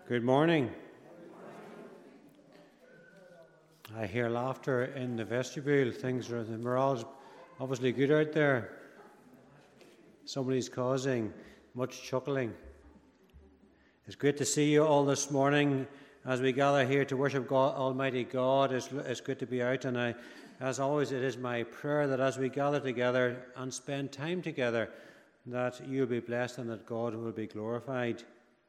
Good morning. I hear laughter in the vestibule. The morale's obviously good out there. Somebody's causing much chuckling. It's great to see you all this morning as we gather here to worship God, Almighty God. It's good to be out, and as always, it is my prayer that as we gather together and spend time together, that you'll be blessed and that God will be glorified.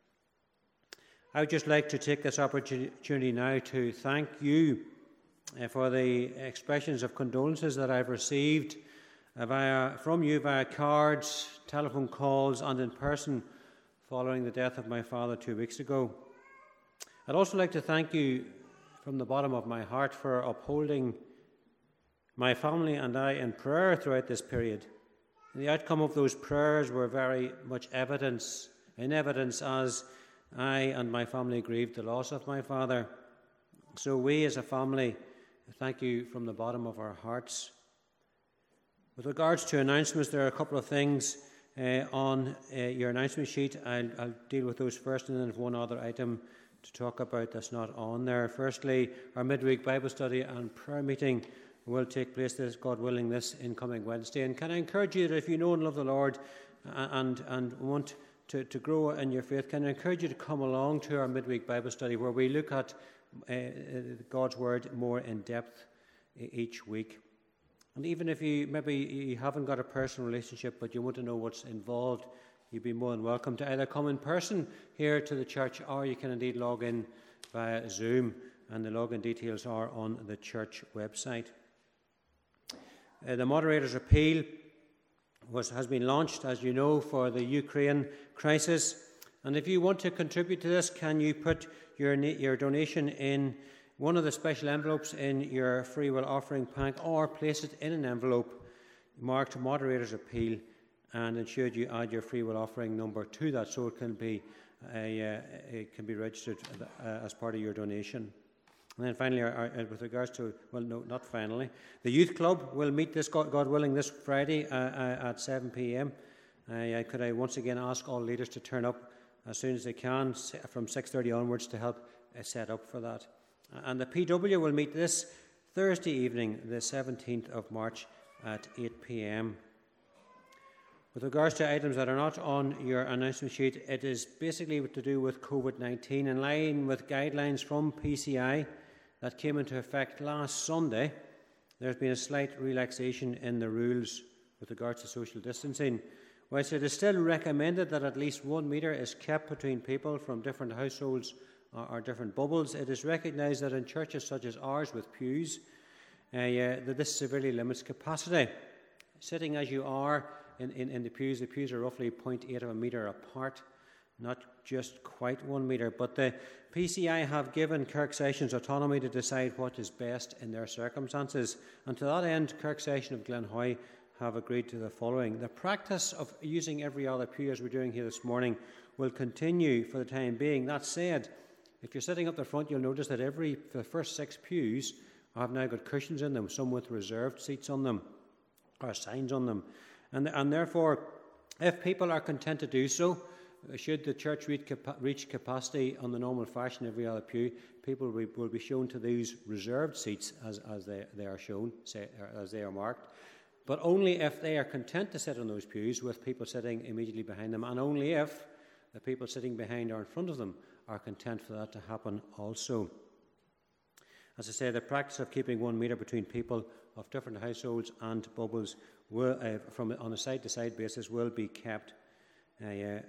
I would just like to take this opportunity now to thank you for the expressions of condolences that I've received from you via cards, telephone calls, and in person following the death of my father 2 weeks ago. I'd also like to thank you from the bottom of my heart for upholding my family and I in prayer throughout this period. And the outcome of those prayers were very much in evidence as I and my family grieved the loss of my father. So we as a family thank you from the bottom of our hearts. With regards to announcements, there are a couple of things on your announcement sheet. I'll deal with those first, and then have one other item to talk about that's not on there. Firstly, our midweek Bible study and prayer meeting will take place, God willing, this incoming Wednesday. And can I encourage you that if you know and love the Lord and want to grow in your faith, can I encourage you to come along to our midweek Bible study where we look at God's Word more in depth each week. And even if you haven't got a personal relationship but you want to know what's involved, you'd be more than welcome to either come in person here to the church, or you can indeed log in via Zoom, and the login details are on the church website. The moderator's appeal has been launched, as you know, for the Ukraine crisis. And if you want to contribute to this, can you put your donation in one of the special envelopes in your free will offering pack, or place it in an envelope marked Moderator's Appeal, and ensure you add your free will offering number to that so it can be registered as part of your donation. And then finally, with regards to, well, no, not finally, the Youth Club will meet this, God willing, this Friday at 7 p.m. Could I once again ask all leaders to turn up as soon as they can from 6:30 onwards to help set up for that. And the PW will meet this Thursday evening, the 17th of March at 8 p.m. With regards to items that are not on your announcement sheet, it is basically to do with COVID-19. In line with guidelines from PCI that came into effect last Sunday, there has been a slight relaxation in the rules with regards to social distancing. Whilst it is still recommended that at least 1 metre is kept between people from different households or different bubbles, it is recognised that in churches such as ours with pews, that this severely limits capacity. Sitting as you are in the pews are roughly 0.8 of a metre apart, not just quite 1 metre. But the PCI have given Kirk Sessions autonomy to decide what is best in their circumstances. And to that end, Kirk Session of Glenhoy have agreed to the following. The practice of using every other pew, as we're doing here this morning, will continue for the time being. That said, if you're sitting up the front, you'll notice that the first 6 pews have now got cushions in them, some with reserved seats on them, or signs on them. And therefore, if people are content to do so, should the church reach capacity on the normal fashion every other pew, people will be shown to these reserved seats as they are shown, as they are marked. But only if they are content to sit on those pews with people sitting immediately behind them, and only if the people sitting behind or in front of them are content for that to happen also. As I say, the practice of keeping 1 metre between people of different households and bubbles will, on a side-to-side basis, will be kept. And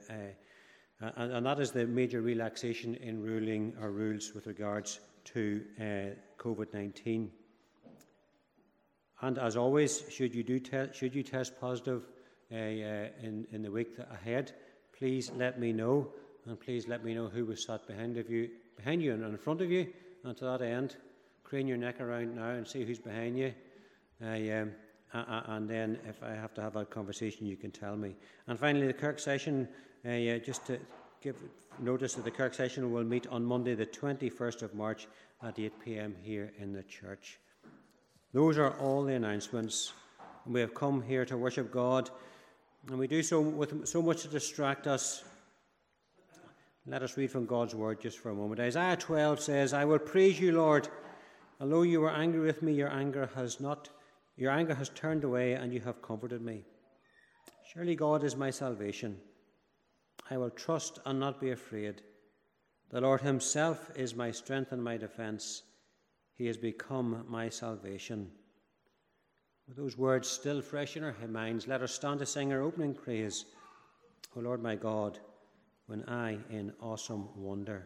that is the major relaxation in rules with regards to COVID-19. And as always, should you test positive in the week ahead, please let me know, and please let me know who was sat behind you and in front of you. And to that end, crane your neck around now and see who's behind you. And then if I have to have a conversation, you can tell me. And finally, the Kirk Session, just to give notice that the Kirk Session will meet on Monday the 21st of March at 8 p.m. here in the church. Those are all the announcements. We have come here to worship God, and we do so with so much to distract us. Let us read from God's word just for a moment. Isaiah 12 says, I will praise you, Lord. Although you were angry with me, your anger has turned away, and you have comforted me. Surely God is my salvation. I will trust and not be afraid. The Lord himself is my strength and my defense. He has become my salvation. With those words still fresh in our minds, let us stand to sing our opening praise. O Lord my God, when I in awesome wonder.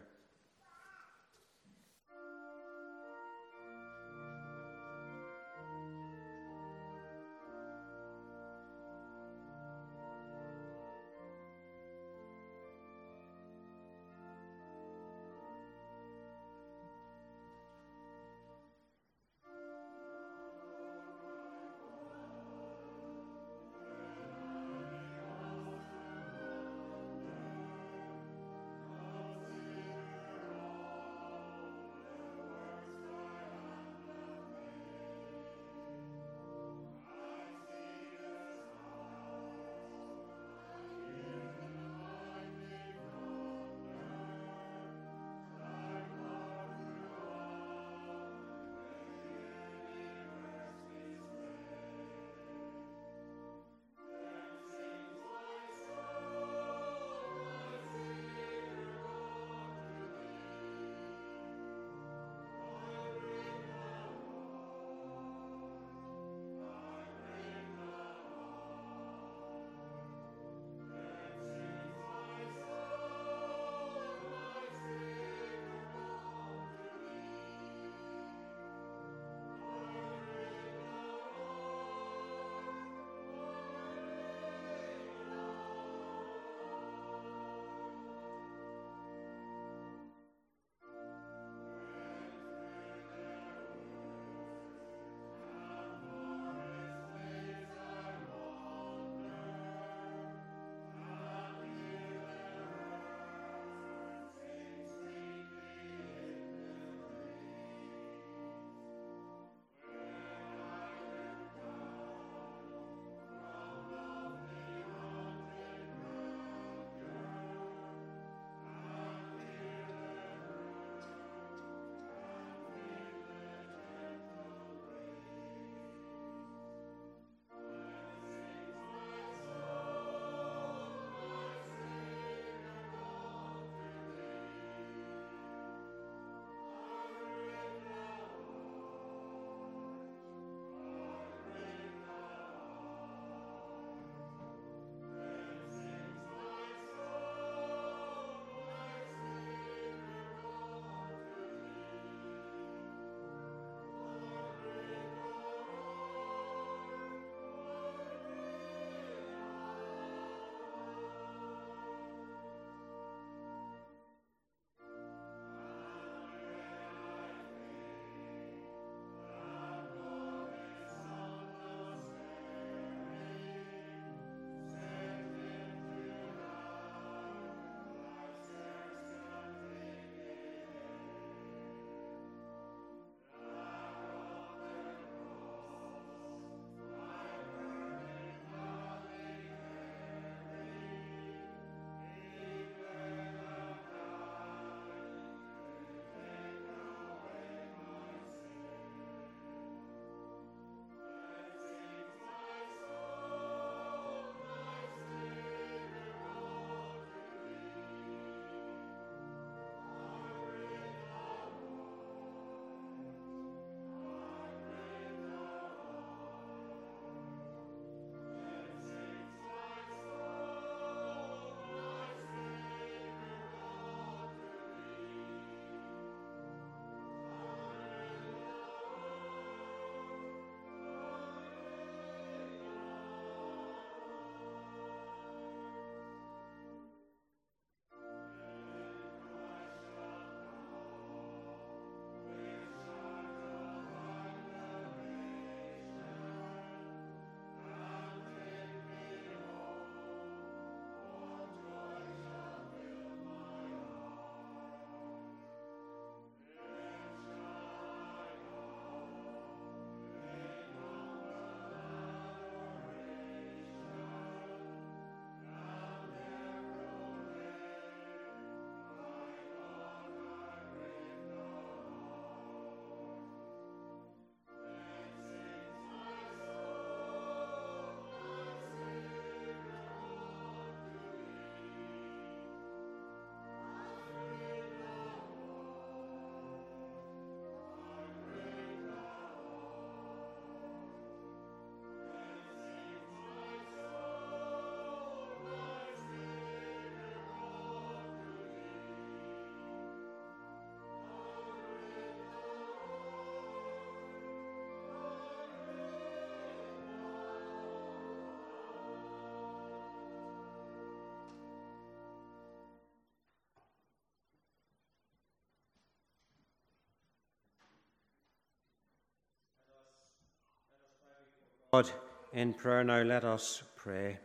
God, in prayer now let us pray.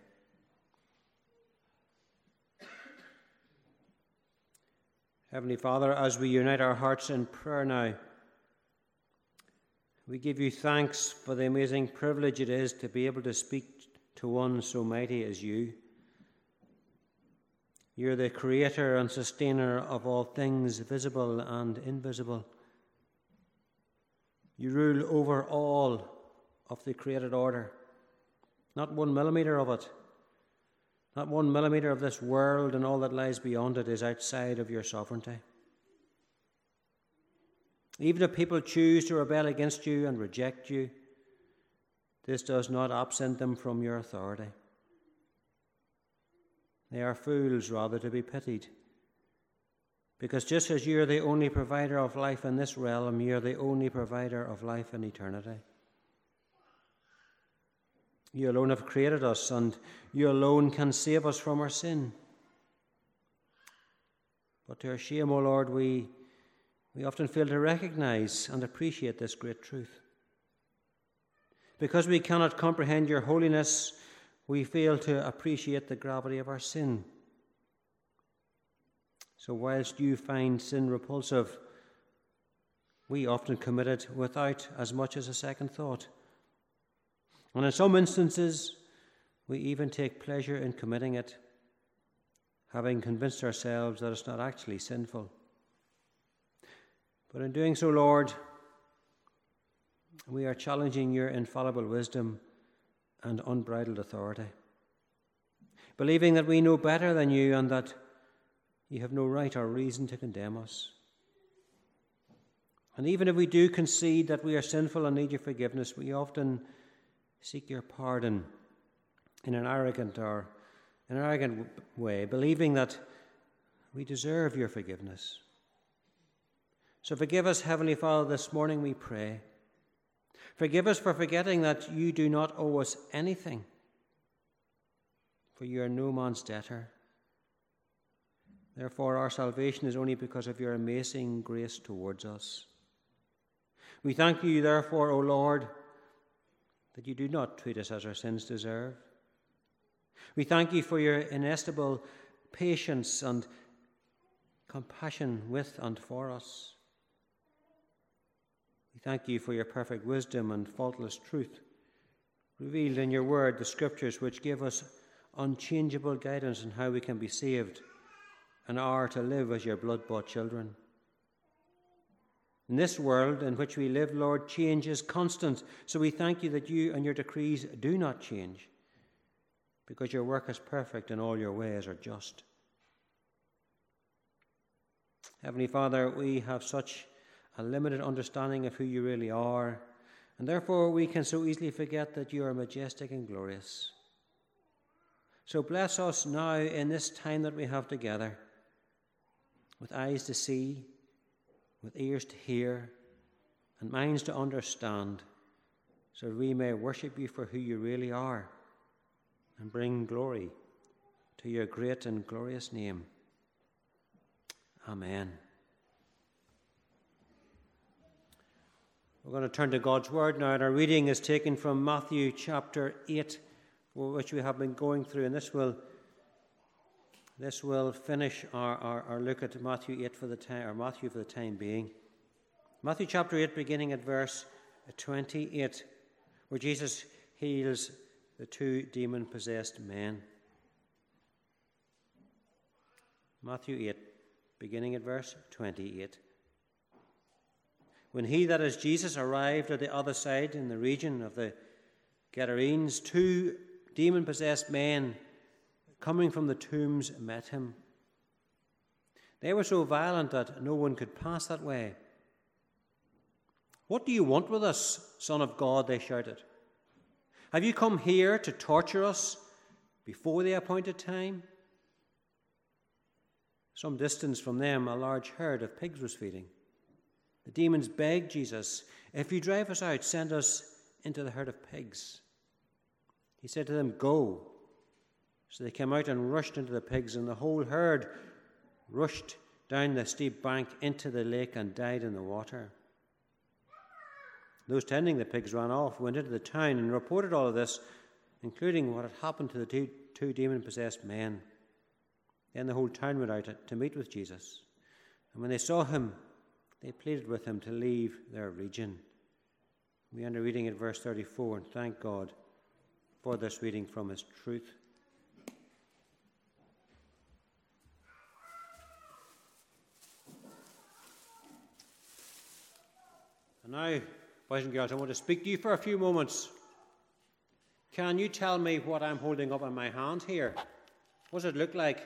Heavenly Father, as we unite our hearts in prayer now, we give you thanks for the amazing privilege it is to be able to speak to one so mighty as you. You're the creator and sustainer of all things, visible and invisible. You rule over all of the created order. Not 1 millimeter of it, not 1 millimeter of this world and all that lies beyond it is outside of your sovereignty. Even if people choose to rebel against you and reject you, this does not absent them from your authority. They are fools rather to be pitied, because just as you are the only provider of life in this realm, you are the only provider of life in eternity. You alone have created us, and you alone can save us from our sin. But to our shame, O Lord, we often fail to recognize and appreciate this great truth. Because we cannot comprehend your holiness, we fail to appreciate the gravity of our sin. So whilst you find sin repulsive, we often commit it without as much as a second thought. And in some instances, we even take pleasure in committing it, having convinced ourselves that it's not actually sinful. But in doing so, Lord, we are challenging your infallible wisdom and unbridled authority, believing that we know better than you and that you have no right or reason to condemn us. And even if we do concede that we are sinful and need your forgiveness, we often seek your pardon in an arrogant way, believing that we deserve your forgiveness. So forgive us, Heavenly Father, this morning we pray. Forgive us for forgetting that you do not owe us anything, for you are no man's debtor. Therefore, our salvation is only because of your amazing grace towards us. We thank you, therefore, O Lord, that you do not treat us as our sins deserve. We thank you for your inestimable patience and compassion with and for us. We thank you for your perfect wisdom and faultless truth, revealed in your word, the scriptures, which give us unchangeable guidance on how we can be saved and are to live as your blood-bought children. In this world in which we live, Lord, change is constant, so we thank you that you and your decrees do not change, because your work is perfect and all your ways are just. Heavenly Father, we have such a limited understanding of who you really are, and therefore we can so easily forget that you are majestic and glorious. So bless us now in this time that we have together, with eyes to see, with ears to hear, and minds to understand, so that we may worship you for who you really are and bring glory to your great and glorious name. Amen. We're going to turn to God's Word now, and our reading is taken from Matthew chapter 8, which we have been going through, and this will finish our look at Matthew 8 for the time being. Matthew chapter 8, beginning at verse 28, where Jesus heals the 2 demon-possessed men. Matthew 8, beginning at verse 28. When he, that is Jesus, arrived at the other side in the region of the Gadarenes, 2 demon-possessed men coming from the tombs met him. They were so violent that no one could pass that way. "What do you want with us, Son of God?" they shouted. "Have you come here to torture us before the appointed time?" Some distance from them, a large herd of pigs was feeding. The demons begged Jesus, "If you drive us out, send us into the herd of pigs." He said to them, "Go." So they came out and rushed into the pigs, and the whole herd rushed down the steep bank into the lake and died in the water. Those tending the pigs ran off, went into the town, and reported all of this, including what had happened to the two demon-possessed men. Then the whole town went out to meet with Jesus. And when they saw him, they pleaded with him to leave their region. We end reading at verse 34, and thank God for this reading from his truth. And now, boys and girls, I want to speak to you for a few moments. Can you tell me what I'm holding up in my hand here? What does it look like?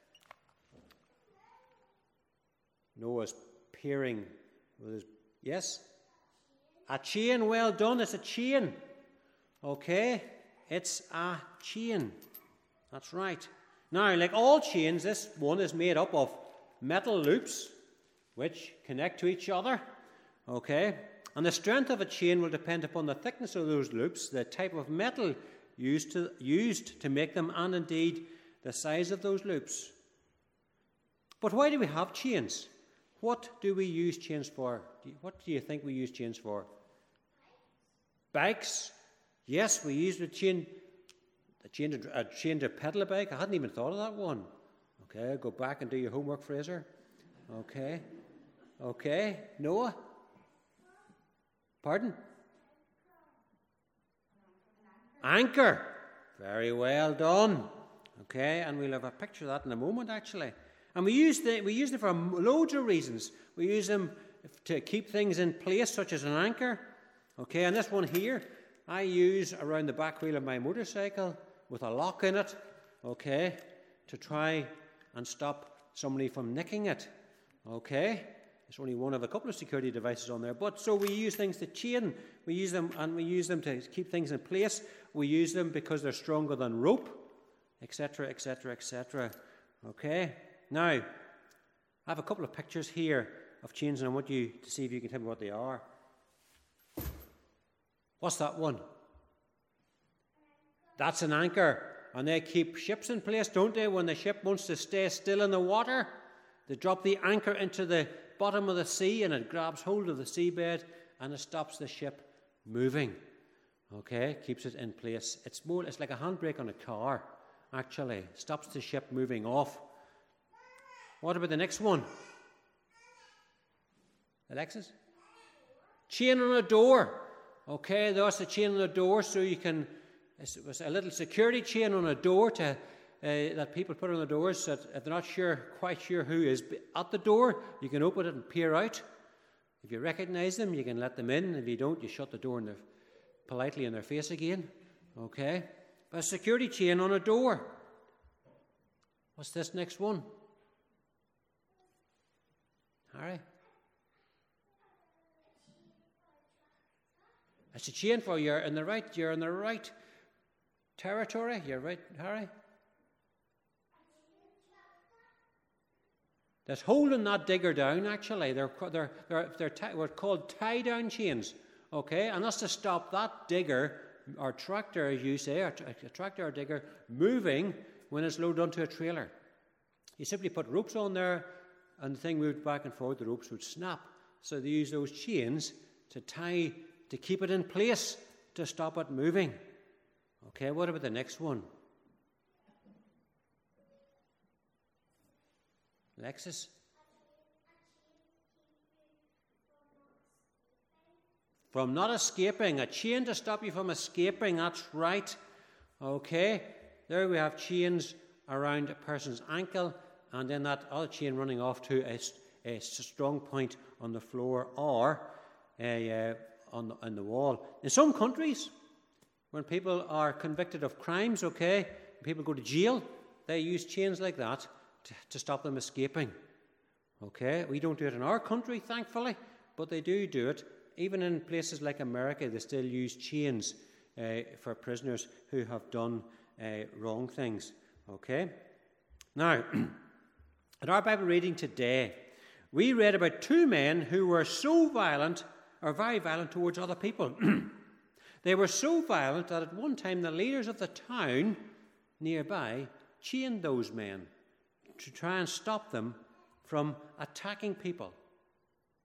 Noah's peering with his... Yes? A chain. Well done. It's a chain. Okay? It's a chain. That's right. Now, like all chains, this one is made up of metal loops which connect to each other. Okay? And the strength of a chain will depend upon the thickness of those loops, the type of metal used to make them, and indeed the size of those loops. But why do we have chains? What do we use chains for? What do you think we use chains for? Bikes. Yes, we use a chain to pedal a bike. I hadn't even thought of that one. Okay, go back and do your homework, Fraser. Okay. Noah? Pardon? Anchor. Very well done. Okay, and we'll have a picture of that in a moment, actually. And we use them for loads of reasons. We use them to keep things in place, such as an anchor. Okay, and this one here, I use around the back wheel of my motorcycle with a lock in it, okay, to try and stop somebody from nicking it. Okay, it's only one of a couple of security devices on there. But so we use things to chain. We use them to keep things in place. We use them because they're stronger than rope, etc., etc., etc. Okay. Now, I have a couple of pictures here of chains, and I want you to see if you can tell me what they are. What's that one? That's an anchor. And they keep ships in place, don't they? When the ship wants to stay still in the water, they drop the anchor into the bottom of the sea, and it grabs hold of the seabed, and it stops the ship moving. Okay, keeps it in place. It's like a handbrake on a car, actually. Stops the ship moving off. What about the next one? Alexis? Chain on a door. Okay, that's a chain on a door, so you can... It was a little security chain on a door that people put on the doors, so if they're not quite sure who is at the door, you can open it and peer out. If you recognise them, you can let them in. If you don't, you shut the door politely in their face again. Okay? A security chain on a door. What's this next one? Harry? It's a chain for you're in the right territory. You're right, Harry? That's holding that digger down, actually. They're called tie-down chains. Okay? And that's to stop that digger, or tractor, as you say, a tractor or digger, moving when it's loaded onto a trailer. You simply put ropes on there, and the thing moved back and forth, the ropes would snap. So they use those chains to keep it in place, to stop it moving. Okay, what about the next one? Alexis? From not escaping. A chain to stop you from escaping, that's right. Okay, there we have chains around a person's ankle, and then that other chain running off to a strong point on the floor or on the wall. In some countries, when people are convicted of crimes, okay, people go to jail, they use chains like that to stop them escaping. Okay, we don't do it in our country, thankfully, but they do it. Even in places like America, they still use chains for prisoners who have done wrong things. Okay? Now, in our Bible reading today, we read about two men who were so violent, or very violent towards other people. They were so violent that at one time the leaders of the town nearby chained those men to try and stop them from attacking people.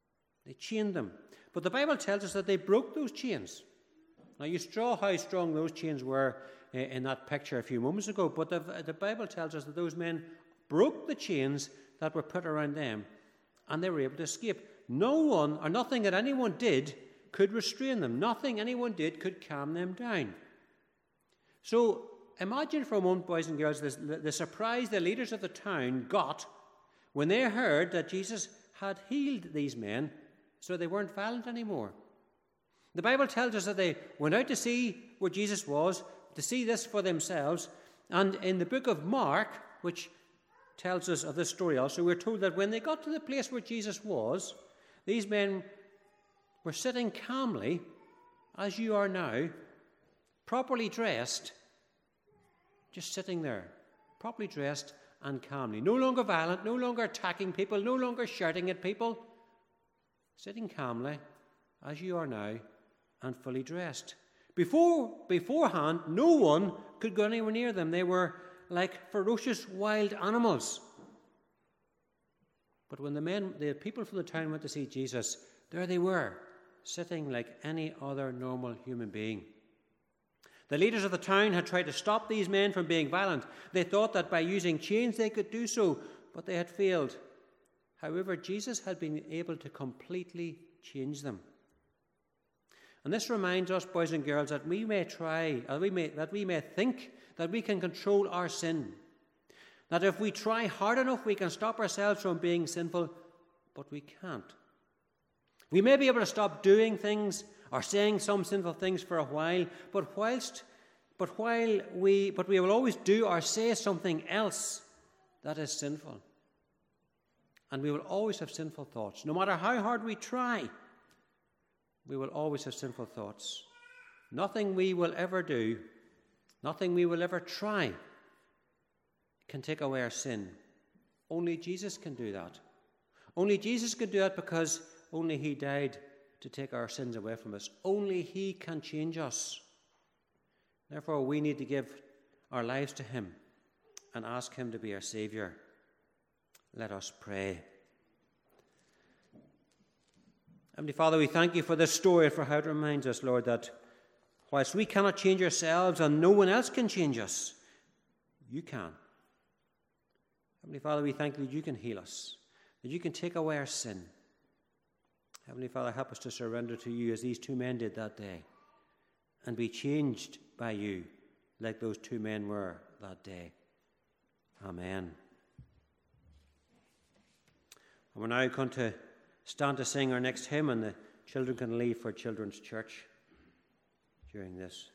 They chained them. But the Bible tells us that they broke those chains. Now, you saw how strong those chains were in that picture a few moments ago, but the Bible tells us that those men broke the chains that were put around them, and they were able to escape. No one, or nothing that anyone did, could restrain them. Nothing anyone did could calm them down. So, imagine for a moment, boys and girls, the surprise the leaders of the town got when they heard that Jesus had healed these men, so they weren't violent anymore. The Bible tells us that they went out to see where Jesus was, to see this for themselves. And in the book of Mark, which tells us of this story also, we're told that when they got to the place where Jesus was, these men were sitting calmly, as you are now, properly dressed, just sitting there, properly dressed and calmly. No longer violent, no longer attacking people, no longer shouting at people, sitting calmly, as you are now, and fully dressed. Beforehand, no one could go anywhere near them. They were like ferocious wild animals. But when the people from the town went to see Jesus, there they were, sitting like any other normal human being. The leaders of the town had tried to stop these men from being violent. They thought that by using chains they could do so, but they had failed. However, Jesus had been able to completely change them. And this reminds us, boys and girls, that we may think that we can control our sin. That if we try hard enough, we can stop ourselves from being sinful, but we can't. We may be able to stop doing things or saying some sinful things for a while, but we will always do or say something else that is sinful. And we will always have sinful thoughts. No matter how hard we try, we will always have sinful thoughts. Nothing we will ever do, nothing we will ever try can take away our sin. Only Jesus can do that. Only Jesus can do that because only he died to take our sins away from us. Only he can change us. Therefore, we need to give our lives to him and ask him to be our Saviour. Let us pray. Heavenly Father, we thank you for this story and for how it reminds us, Lord, that whilst we cannot change ourselves and no one else can change us, you can. Heavenly Father, we thank you that you can heal us, that you can take away our sin. Heavenly Father, help us to surrender to you as these two men did that day and be changed by you like those two men were that day. Amen. And we're now going to stand to sing our next hymn, and the children can leave for children's church during this.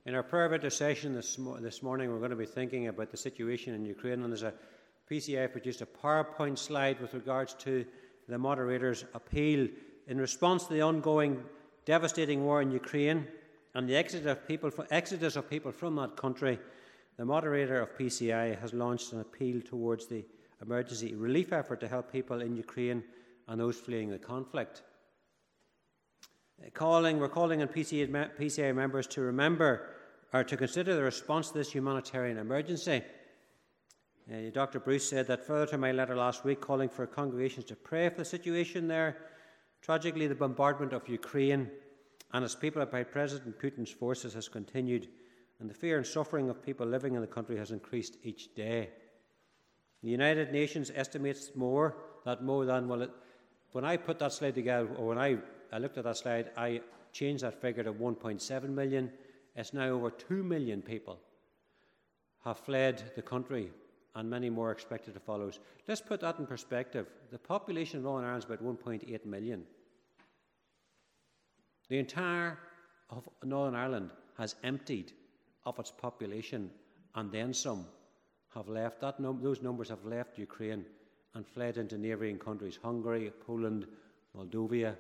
In our prayer of intercession this morning, we're going to be thinking about the situation in Ukraine, and there's a PCI produced a PowerPoint slide with regards to the moderator's appeal in response to the ongoing devastating war in Ukraine and the exodus of people from that country. The moderator of PCI has launched an appeal towards the emergency relief effort to help people in Ukraine and those fleeing the conflict. We're calling on PCI members to remember or to consider the response to this humanitarian emergency. Dr. Bruce said that further to my letter last week calling for congregations to pray for the situation there. Tragically, the bombardment of Ukraine and its people by President Putin's forces has continued, and the fear and suffering of people living in the country has increased each day. The United Nations estimates when I put that slide together, or when I looked at that slide, I changed that figure to 1.7 million. It's now over 2 million people have fled the country, and many more are expected to follow. Let's put that in perspective. The population of Northern Ireland is about 1.8 million. The entire of Northern Ireland has emptied of its population, and then some have left. Those numbers have left Ukraine and fled into neighbouring countries, Hungary, Poland, Moldova.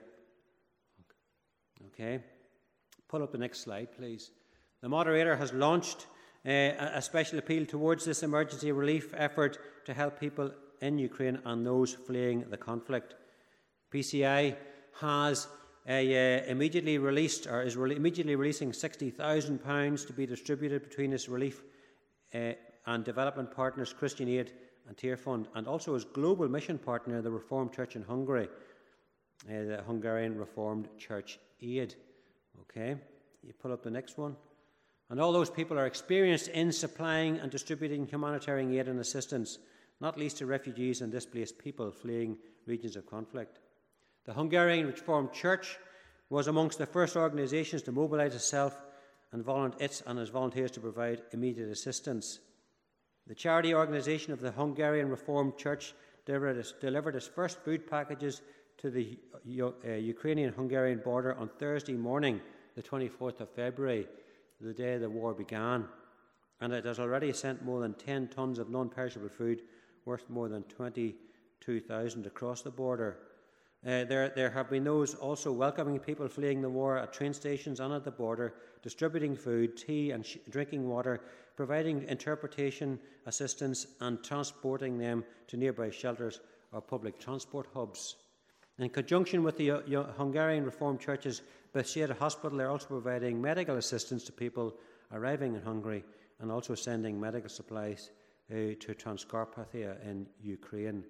Okay. Pull up the next slide, please. The moderator has launched a special appeal towards this emergency relief effort to help people in Ukraine and those fleeing the conflict. PCI has immediately released, or is immediately releasing £60,000 to be distributed between its relief and development partners, Christian Aid and Tear Fund, and also its global mission partner, the Reformed Church in Hungary, the Hungarian Reformed Church Aid. Okay, you pull up the next one. And all those people are experienced in supplying and distributing humanitarian aid and assistance, not least to refugees and displaced people fleeing regions of conflict. The Hungarian Reformed Church was amongst the first organisations to mobilise itself and its volunteers to provide immediate assistance. The charity organisation of the Hungarian Reformed Church delivered its first food packages to the Ukrainian-Hungarian border on Thursday morning, the 24th of February, the day the war began, and it has already sent more than 10 tonnes of non-perishable food worth more than 22,000 across the border. There have been those also welcoming people fleeing the war at train stations and at the border, distributing food, tea and drinking water, providing interpretation assistance and transporting them to nearby shelters or public transport hubs. In conjunction with the Hungarian Reformed Church's Bethesda Hospital, they're also providing medical assistance to people arriving in Hungary and also sending medical supplies to Transcarpathia in Ukraine.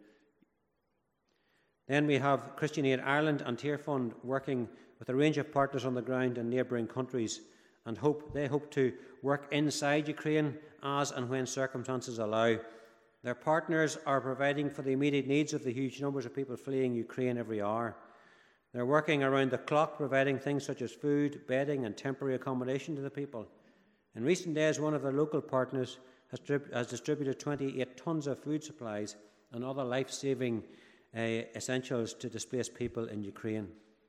Then we have Christian Aid Ireland and Tear Fund working with a range of partners on the ground in neighbouring countries, and they hope to work inside Ukraine as and when circumstances allow. Their partners are providing for the immediate needs of the huge numbers of people fleeing Ukraine every hour. They're working around the clock, providing things such as food, bedding and temporary accommodation to the people. In recent days, one of their local partners has distributed 28 tonnes of food supplies and other life-saving essentials to displaced people in Ukraine.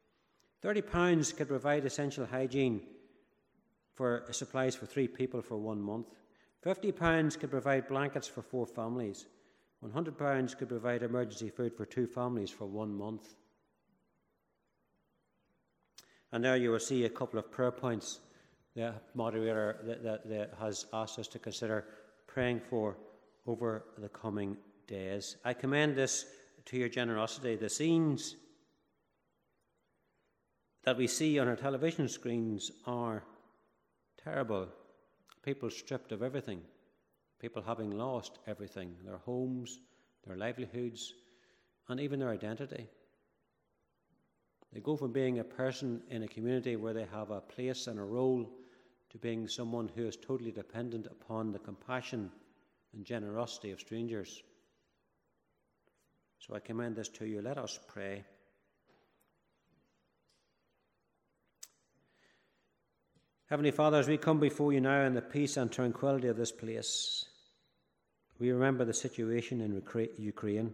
£30 could provide essential hygiene for supplies for 3 people for 1 month. £50 could provide blankets for 4 families. £100 could provide emergency food for 2 families for 1 month. And now you will see a couple of prayer points the moderator that has asked us to consider praying for over the coming days. I commend this to your generosity. The scenes that we see on our television screens are terrible. People stripped of everything. People having lost everything, their homes, their livelihoods, and even their identity. They go from being a person in a community where they have a place and a role to being someone who is totally dependent upon the compassion and generosity of strangers. So I commend this to you. Let us pray. Heavenly Father, as we come before you now in the peace and tranquility of this place, we remember the situation in Ukraine.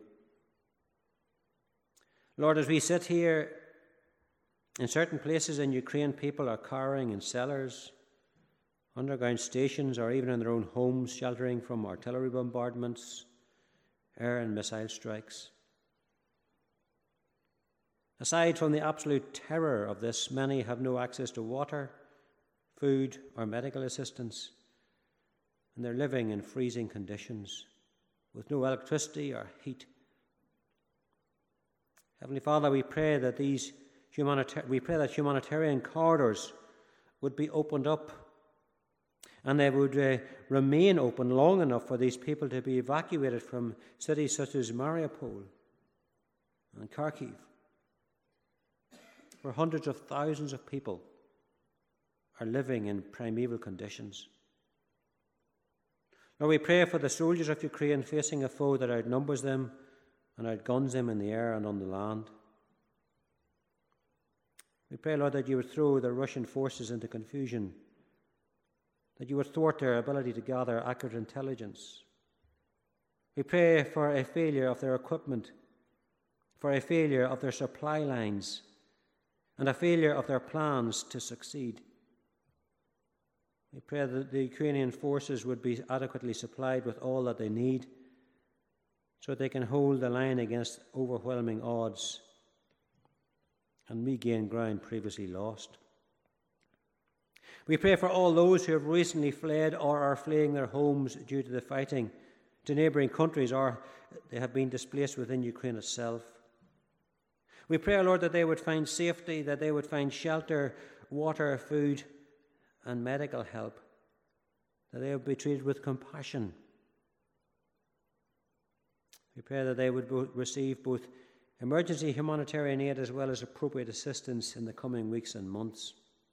Lord, as we sit here, in certain places in Ukraine, people are cowering in cellars underground stations, or even in their own homes, sheltering from artillery bombardments, air and missile strikes. Aside from the absolute terror of this, many have no access to water, food, or medical assistance, and they're living in freezing conditions with no electricity or heat. Heavenly Father, we pray that humanitarian corridors would be opened up, and they would remain open long enough for these people to be evacuated from cities such as Mariupol and Kharkiv, where hundreds of thousands of people are living in primeval conditions. Lord, we pray for the soldiers of Ukraine facing a foe that outnumbers them and outguns them in the air and on the land. We pray, Lord, that you would throw the Russian forces into confusion, that you would thwart their ability to gather accurate intelligence. We pray for a failure of their equipment, for a failure of their supply lines, and a failure of their plans to succeed. We pray that the Ukrainian forces would be adequately supplied with all that they need so that they can hold the line against overwhelming odds and regain ground previously lost. We pray for all those who have recently fled or are fleeing their homes due to the fighting to neighbouring countries, or they have been displaced within Ukraine itself. We pray, Lord, that they would find safety, that they would find shelter, water, food, and medical help, that they would be treated with compassion. We pray that they would receive both emergency humanitarian aid as well as appropriate assistance in the coming weeks and months.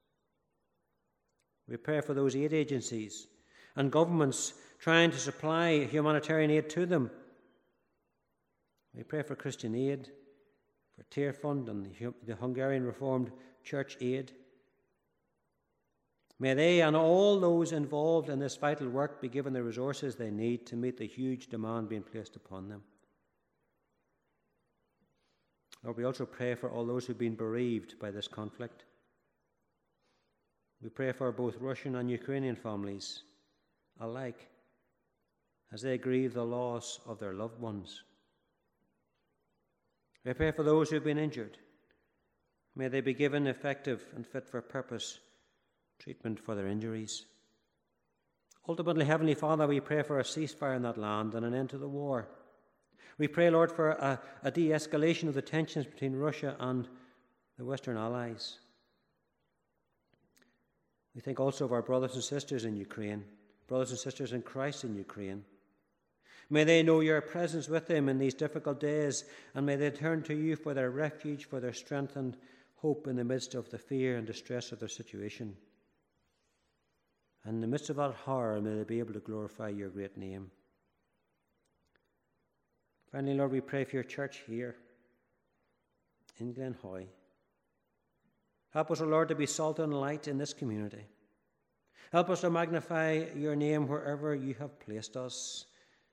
We pray for those aid agencies and governments trying to supply humanitarian aid to them. We pray for Christian Aid, for Tear Fund and the Hungarian Reformed Church Aid. May they and all those involved in this vital work be given the resources they need to meet the huge demand being placed upon them. Lord, we also pray for all those who've been bereaved by this conflict. We pray for both Russian and Ukrainian families alike as they grieve the loss of their loved ones. We pray for those who have been injured. May they be given effective and fit for purpose treatment for their injuries. Ultimately, Heavenly Father, we pray for a ceasefire in that land and an end to the war. We pray, Lord, for a de-escalation of the tensions between Russia and the Western allies. We think also of our brothers and sisters in Ukraine, brothers and sisters in Christ in Ukraine. May they know your presence with them in these difficult days, and may they turn to you for their refuge, for their strength and hope in the midst of the fear and distress of their situation. And in the midst of that horror, may they be able to glorify your great name. Finally, Lord, we pray for your church here in Glenhoy. Help us, O Lord, to be salt and light in this community. Help us to magnify your name wherever you have placed us.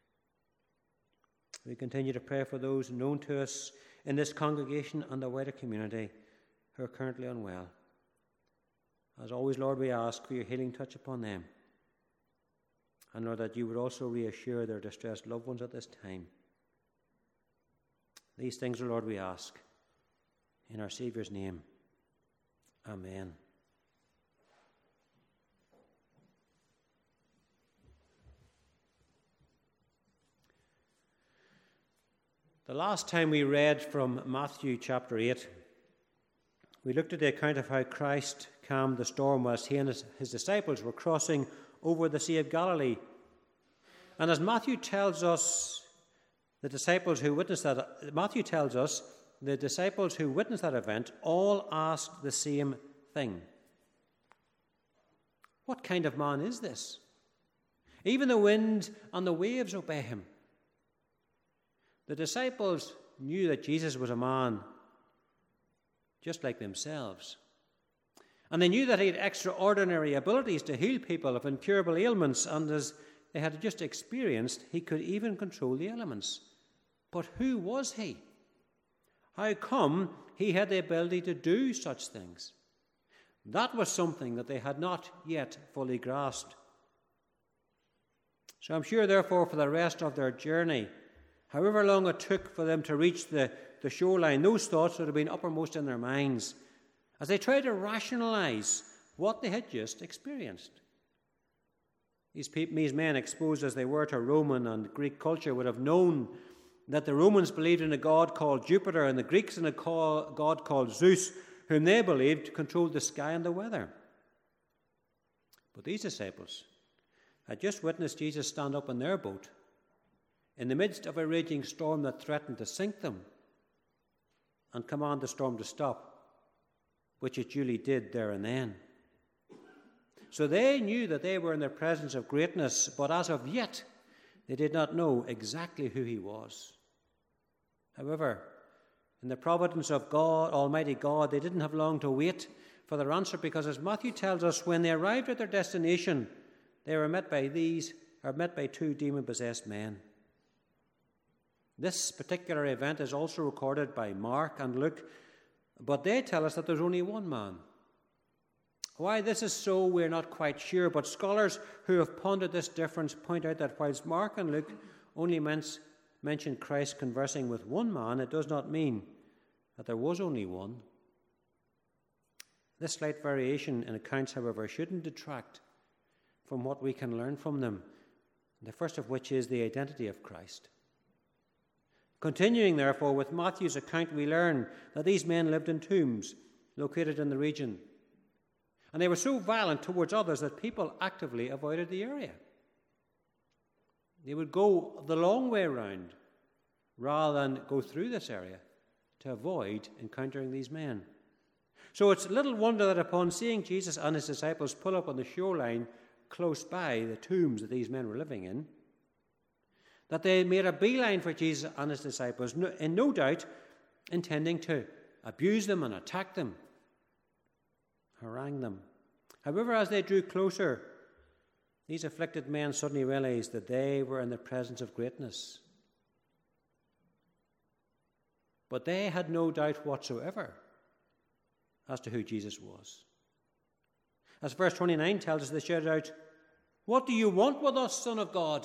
We continue to pray for those known to us in this congregation and the wider community who are currently unwell. As always, Lord, we ask for your healing touch upon them. And Lord, that you would also reassure their distressed loved ones at this time. These things, O Lord, we ask in our Saviour's name. Amen. The last time we read from Matthew chapter 8, we looked at the account of how Christ calmed the storm whilst he and his disciples were crossing over the Sea of Galilee. And as Matthew tells us, the disciples who witnessed that event all asked the same thing. What kind of man is this? Even the wind and the waves obey him. The disciples knew that Jesus was a man just like themselves. And they knew that he had extraordinary abilities to heal people of incurable ailments, and as they had just experienced, he could even control the elements. But who was he? How come he had the ability to do such things? That was something that they had not yet fully grasped. So I'm sure, therefore, for the rest of their journey, however long it took for them to reach the shoreline, those thoughts would have been uppermost in their minds as they tried to rationalize what they had just experienced. These men, exposed as they were to Roman and Greek culture, would have known that the Romans believed in a god called Jupiter and the Greeks in a god called Zeus, whom they believed controlled the sky and the weather. But these disciples had just witnessed Jesus stand up in their boat in the midst of a raging storm that threatened to sink them and command the storm to stop, which it duly did there and then. So they knew that they were in the presence of greatness, but as of yet, they did not know exactly who he was. However, in the providence of God, Almighty God, they didn't have long to wait for their answer, because as Matthew tells us, when they arrived at their destination, they were met by two demon-possessed men. This particular event is also recorded by Mark and Luke, but they tell us that there's only one man. Why this is so, we're not quite sure, but scholars who have pondered this difference point out that whilst Mark and Luke only mention Christ conversing with one man, it does not mean that there was only one. This slight variation in accounts, however, shouldn't detract from what we can learn from them, the first of which is the identity of Christ. Continuing, therefore, with Matthew's account, we learn that these men lived in tombs located in the region, and they were so violent towards others that people actively avoided the area. They would go the long way around rather than go through this area to avoid encountering these men. So it's little wonder that upon seeing Jesus and his disciples pull up on the shoreline close by the tombs that these men were living in, that they made a beeline for Jesus and his disciples, in no doubt intending to abuse them and attack them, harangue them. However, as they drew closer, these afflicted men suddenly realized that they were in the presence of greatness. But they had no doubt whatsoever as to who Jesus was. As verse 29 tells us, they shouted out, "What do you want with us, Son of God?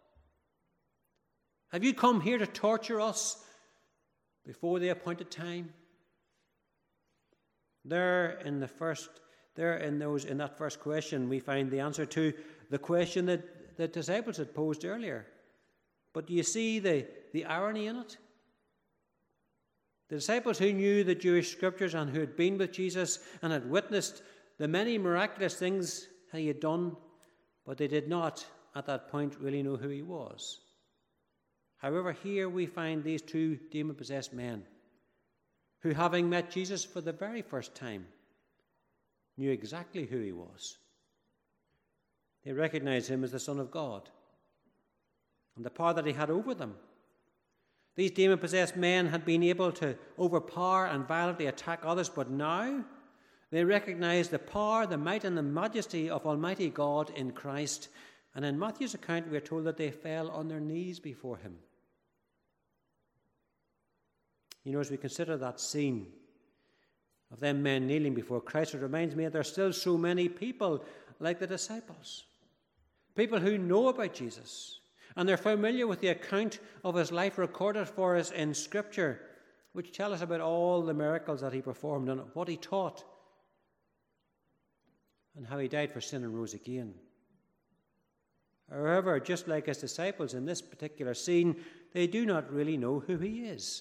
Have you come here to torture us before the appointed time?" In that first question, we find the answer to the question that the disciples had posed earlier. But do you see the irony in it? The disciples who knew the Jewish scriptures and who had been with Jesus and had witnessed the many miraculous things he had done, but they did not at that point really know who he was. However, here we find these two demon-possessed men who, having met Jesus for the very first time, knew exactly who he was. They recognized him as the Son of God and the power that he had over them. These demon-possessed men had been able to overpower and violently attack others, but now they recognized the power, the might, and the majesty of Almighty God in Christ. And in Matthew's account, we are told that they fell on their knees before him. You know, as we consider that scene of them men kneeling before Christ, it reminds me that there are still so many people like the disciples. People who know about Jesus, and they're familiar with the account of his life recorded for us in Scripture, which tell us about all the miracles that he performed and what he taught, and how he died for sin and rose again. However, just like his disciples in this particular scene, they do not really know who he is.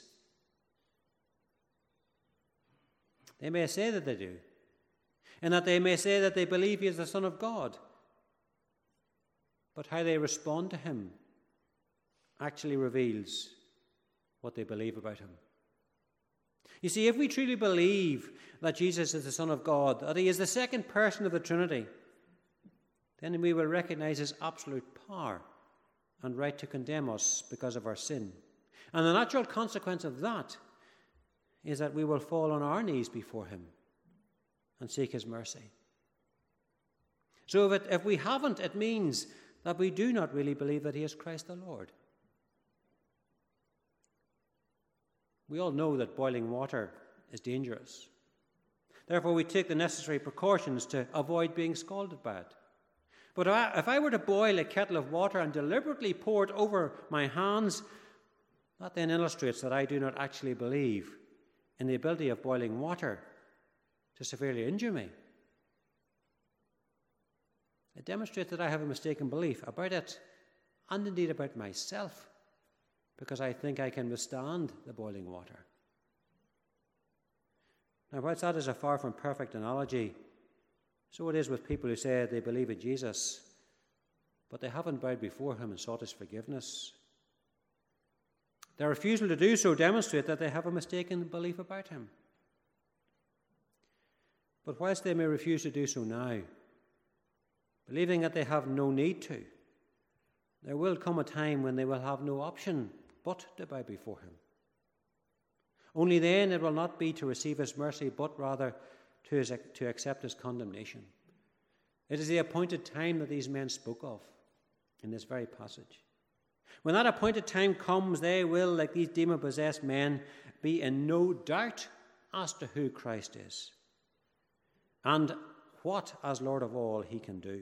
They may say that they do, and that they may say that they believe he is the Son of God. But how they respond to him actually reveals what they believe about him. You see, if we truly believe that Jesus is the Son of God, that he is the second person of the Trinity, then we will recognize his absolute power and right to condemn us because of our sin. And the natural consequence of that is that we will fall on our knees before him and seek his mercy. So if we haven't, it means that we do not really believe that he is Christ the Lord. We all know that boiling water is dangerous. Therefore, we take the necessary precautions to avoid being scalded by it. But if I were to boil a kettle of water and deliberately pour it over my hands, that then illustrates that I do not actually believe in the ability of boiling water to severely injure me. It demonstrates that I have a mistaken belief about it, and indeed about myself, because I think I can withstand the boiling water. Now, whilst that is a far from perfect analogy, so it is with people who say they believe in Jesus, but they haven't bowed before him and sought his forgiveness. Their refusal to do so demonstrates that they have a mistaken belief about him. But whilst they may refuse to do so now, believing that they have no need to, there will come a time when they will have no option but to bow before him. Only then it will not be to receive his mercy, but rather to accept his condemnation. It is the appointed time that these men spoke of in this very passage. When that appointed time comes, they will, like these demon-possessed men, be in no doubt as to who Christ is and what, as Lord of all, he can do.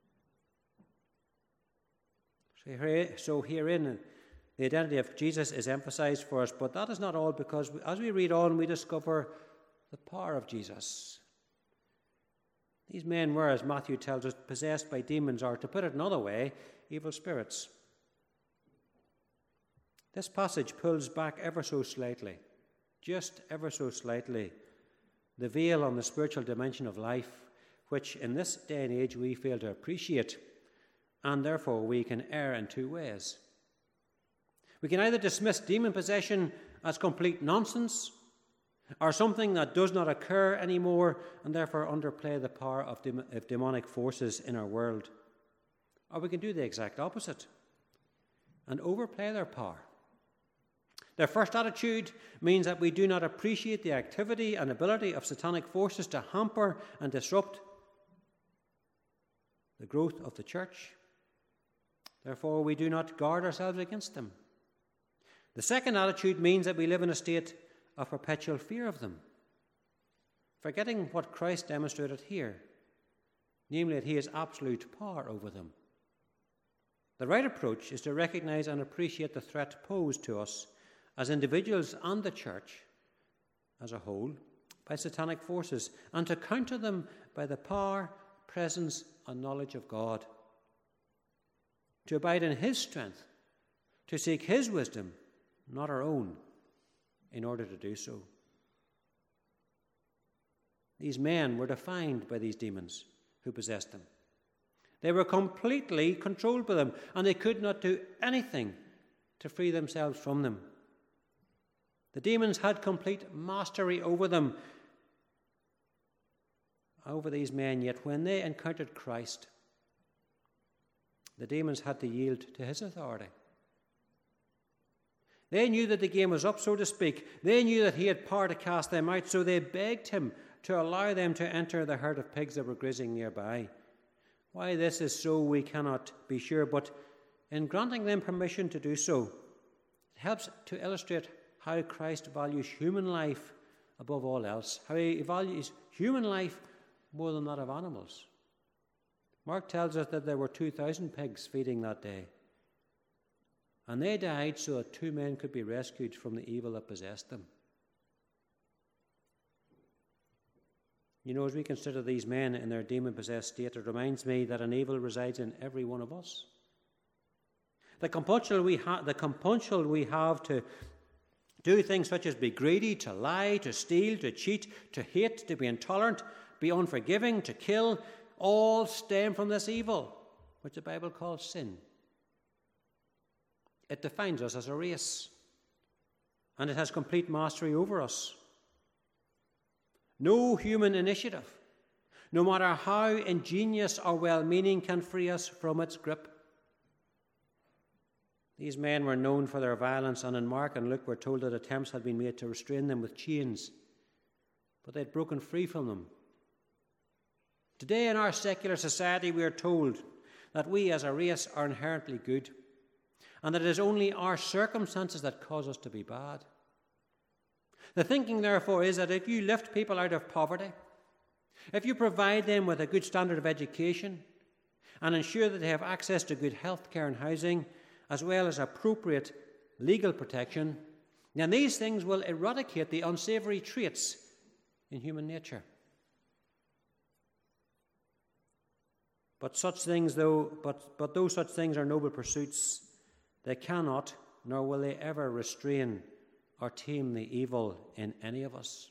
So herein, the identity of Jesus is emphasized for us, but that is not all, because as we read on, we discover the power of Jesus. These men were, as Matthew tells us, possessed by demons, or to put it another way, evil spirits. This passage pulls back ever so slightly, just ever so slightly, the veil on the spiritual dimension of life, which in this day and age we fail to appreciate, and therefore we can err in two ways. We can either dismiss demon possession as complete nonsense, or something that does not occur anymore, and therefore underplay the power of demonic forces in our world. Or we can do the exact opposite and overplay their power. Their first attitude means that we do not appreciate the activity and ability of satanic forces to hamper and disrupt the growth of the church. Therefore, we do not guard ourselves against them. The second attitude means that we live in a state of perpetual fear of them, forgetting what Christ demonstrated here, namely that he has absolute power over them. The right approach is to recognize and appreciate the threat posed to us as individuals and the church as a whole by satanic forces, and to counter them by the power, presence, and knowledge of God. To abide in his strength, to seek his wisdom, not our own, in order to do so. These men were defined by these demons who possessed them. They were completely controlled by them, and they could not do anything to free themselves from them. The demons had complete mastery over them, over these men, yet when they encountered Christ, the demons had to yield to his authority. They knew that the game was up, so to speak. They knew that he had power to cast them out, so they begged him to allow them to enter the herd of pigs that were grazing nearby. Why this is so, we cannot be sure, but in granting them permission to do so, it helps to illustrate how Christ values human life above all else, how he values human life more than that of animals. Mark tells us that there were 2,000 pigs feeding that day, and they died so that 2 men could be rescued from the evil that possessed them. You know, as we consider these men in their demon-possessed state, it reminds me that an evil resides in every one of us. The compulsion we have to do things such as be greedy, to lie, to steal, to cheat, to hate, to be intolerant, be unforgiving, to kill, all stem from this evil, which the Bible calls sin. It defines us as a race, and it has complete mastery over us. No human initiative, no matter how ingenious or well-meaning, can free us from its grip. These men were known for their violence, and in Mark and Luke we're told that attempts had been made to restrain them with chains, but they had broken free from them. Today in our secular society we are told that we as a race are inherently good, and that it is only our circumstances that cause us to be bad. The thinking, therefore, is that if you lift people out of poverty, if you provide them with a good standard of education and ensure that they have access to good health care and housing, as well as appropriate legal protection, then these things will eradicate the unsavoury traits in human nature. But though such things are noble pursuits, they cannot, nor will they ever restrain or tame the evil in any of us.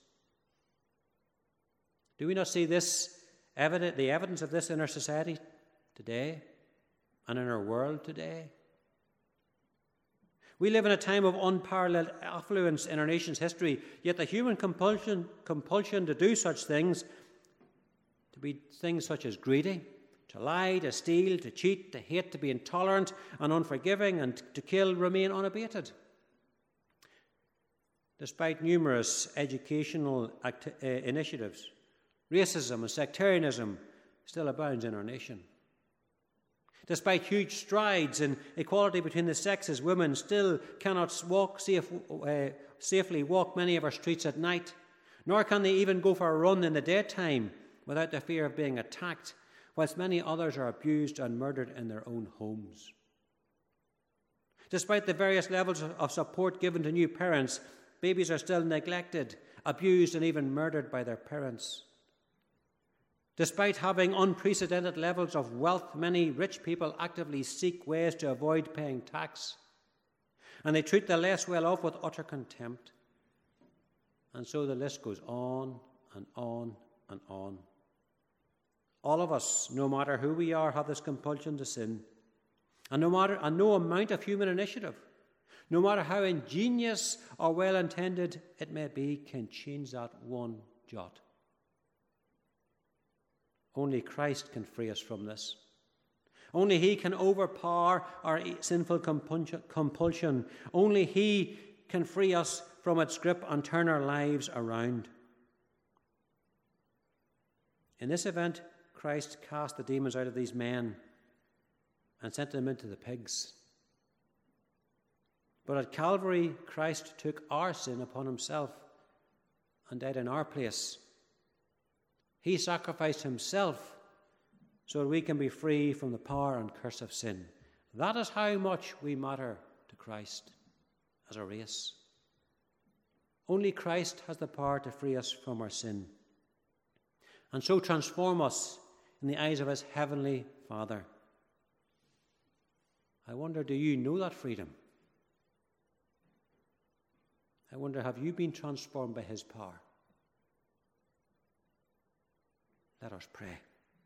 Do we not see the evidence of this in our society today and in our world today? We live in a time of unparalleled affluence in our nation's history, yet the human compulsion to do such things, to be things such as greedy, to lie, to steal, to cheat, to hate, to be intolerant and unforgiving, and to kill, remain unabated. Despite numerous educational initiatives, racism and sectarianism still abounds in our nation. Despite huge strides in equality between the sexes, women still cannot safely walk many of our streets at night, nor can they even go for a run in the daytime without the fear of being attacked, whilst many others are abused and murdered in their own homes. Despite the various levels of support given to new parents, babies are still neglected, abused, and even murdered by their parents. Despite having unprecedented levels of wealth, many rich people actively seek ways to avoid paying tax, and they treat the less well-off with utter contempt. And so the list goes on and on and on. All of us, no matter who we are, have this compulsion to sin. And no amount of human initiative, no matter how ingenious or well-intended it may be, can change that one jot. Only Christ can free us from this. Only He can overpower our sinful compulsion. Only He can free us from its grip and turn our lives around. In this event, Christ cast the demons out of these men and sent them into the pigs. But at Calvary, Christ took our sin upon Himself and died in our place. He sacrificed Himself so that we can be free from the power and curse of sin. That is how much we matter to Christ as a race. Only Christ has the power to free us from our sin and so transform us in the eyes of His heavenly Father. I wonder, do you know that freedom? I wonder, have you been transformed by His power? Let us pray.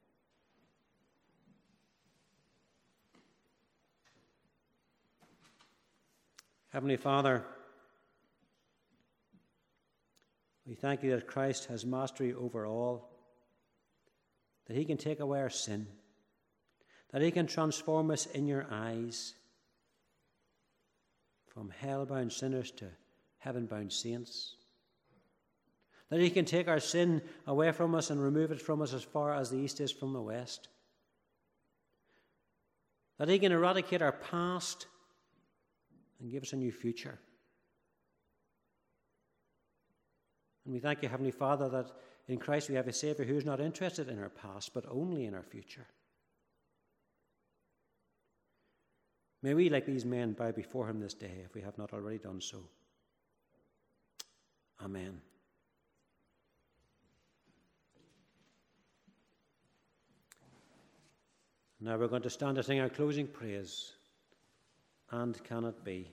Heavenly Father, we thank You that Christ has mastery over all, that He can take away our sin, that He can transform us in Your eyes from hell-bound sinners to heaven-bound saints, that He can take our sin away from us and remove it from us as far as the east is from the west, that He can eradicate our past and give us a new future. And we thank You, Heavenly Father, that in Christ we have a Saviour who is not interested in our past, but only in our future. May we, like these men, bow before Him this day, if we have not already done so. Amen. Now we're going to stand to sing our closing praise, And Can It Be?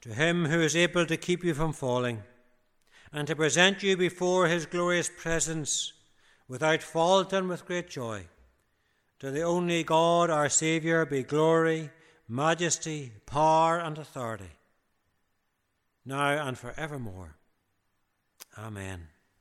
to him who is able to keep you from falling, and to present you before his glorious presence without fault and with great joy. To the only God, our Saviour, be glory, majesty, power, and authority, now and forevermore. Amen.